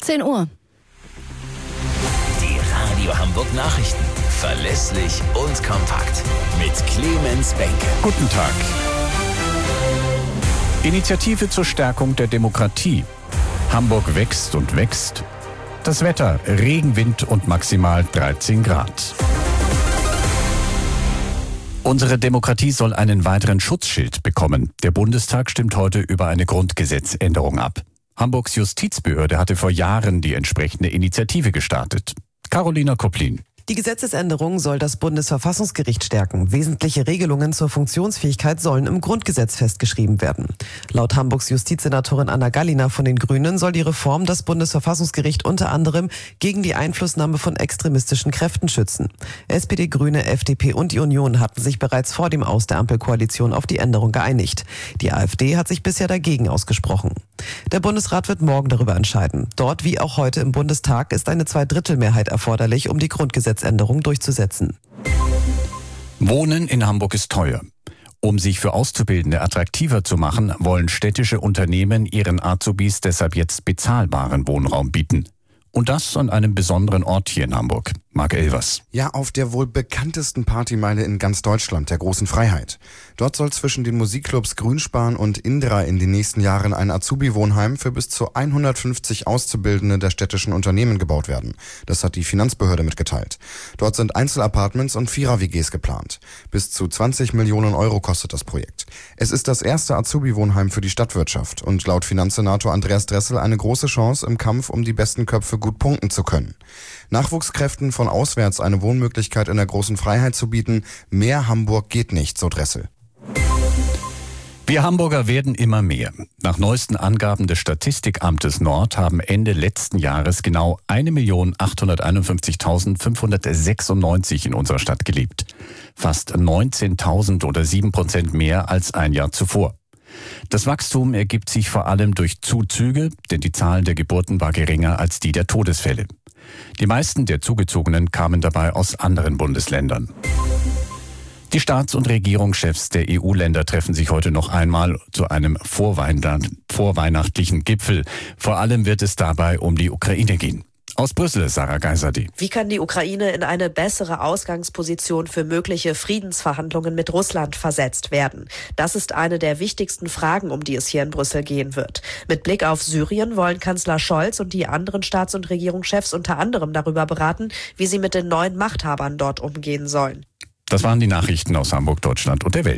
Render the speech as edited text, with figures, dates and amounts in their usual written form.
10 Uhr. Die Radio Hamburg Nachrichten. Verlässlich und kompakt. Mit Clemens Benke. Guten Tag. Initiative zur Stärkung der Demokratie. Hamburg wächst und wächst. Das Wetter, Regen, Wind und maximal 13 Grad. Unsere Demokratie soll einen weiteren Schutzschild bekommen. Der Bundestag stimmt heute über eine Grundgesetzänderung ab. Hamburgs Justizbehörde hatte vor Jahren die entsprechende Initiative gestartet. Carolina Koplin. Die Gesetzesänderung soll das Bundesverfassungsgericht stärken. Wesentliche Regelungen zur Funktionsfähigkeit sollen im Grundgesetz festgeschrieben werden. Laut Hamburgs Justizsenatorin Anna Gallina von den Grünen soll die Reform das Bundesverfassungsgericht unter anderem gegen die Einflussnahme von extremistischen Kräften schützen. SPD, Grüne, FDP und die Union hatten sich bereits vor dem Aus der Ampelkoalition auf die Änderung geeinigt. Die AfD hat sich bisher dagegen ausgesprochen. Der Bundesrat wird morgen darüber entscheiden. Dort wie auch heute im Bundestag ist eine Zweidrittelmehrheit erforderlich, um die Grundgesetzänderung durchzusetzen. Wohnen in Hamburg ist teuer. Um sich für Auszubildende attraktiver zu machen, wollen städtische Unternehmen ihren Azubis deshalb jetzt bezahlbaren Wohnraum bieten. Und das an einem besonderen Ort hier in Hamburg. Marc Elvers. Ja, auf der wohl bekanntesten Partymeile in ganz Deutschland, der Großen Freiheit. Dort soll zwischen den Musikclubs Grünspan und Indra in den nächsten Jahren ein Azubi-Wohnheim für bis zu 150 Auszubildende der städtischen Unternehmen gebaut werden. Das hat die Finanzbehörde mitgeteilt. Dort sind Einzelapartments und Vierer-WGs geplant. Bis zu 20 Millionen Euro kostet das Projekt. Es ist das erste Azubi-Wohnheim für die Stadtwirtschaft und laut Finanzsenator Andreas Dressel eine große Chance im Kampf um die besten Köpfe gut punkten zu können. Nachwuchskräften von auswärts eine Wohnmöglichkeit in der Großen Freiheit zu bieten, mehr Hamburg geht nicht, so Dressel. Wir Hamburger werden immer mehr. Nach neuesten Angaben des Statistikamtes Nord haben Ende letzten Jahres genau 1.851.596 in unserer Stadt gelebt. Fast 19.000 oder 7% mehr als ein Jahr zuvor. Das Wachstum ergibt sich vor allem durch Zuzüge, denn die Zahl der Geburten war geringer als die der Todesfälle. Die meisten der Zugezogenen kamen dabei aus anderen Bundesländern. Die Staats- und Regierungschefs der EU-Länder treffen sich heute noch einmal zu einem vorweihnachtlichen Gipfel. Vor allem wird es dabei um die Ukraine gehen. Aus Brüssel, Sarah Geiserde. Wie kann die Ukraine in eine bessere Ausgangsposition für mögliche Friedensverhandlungen mit Russland versetzt werden? Das ist eine der wichtigsten Fragen, um die es hier in Brüssel gehen wird. Mit Blick auf Syrien wollen Kanzler Scholz und die anderen Staats- und Regierungschefs unter anderem darüber beraten, wie sie mit den neuen Machthabern dort umgehen sollen. Das waren die Nachrichten aus Hamburg, Deutschland und der Welt.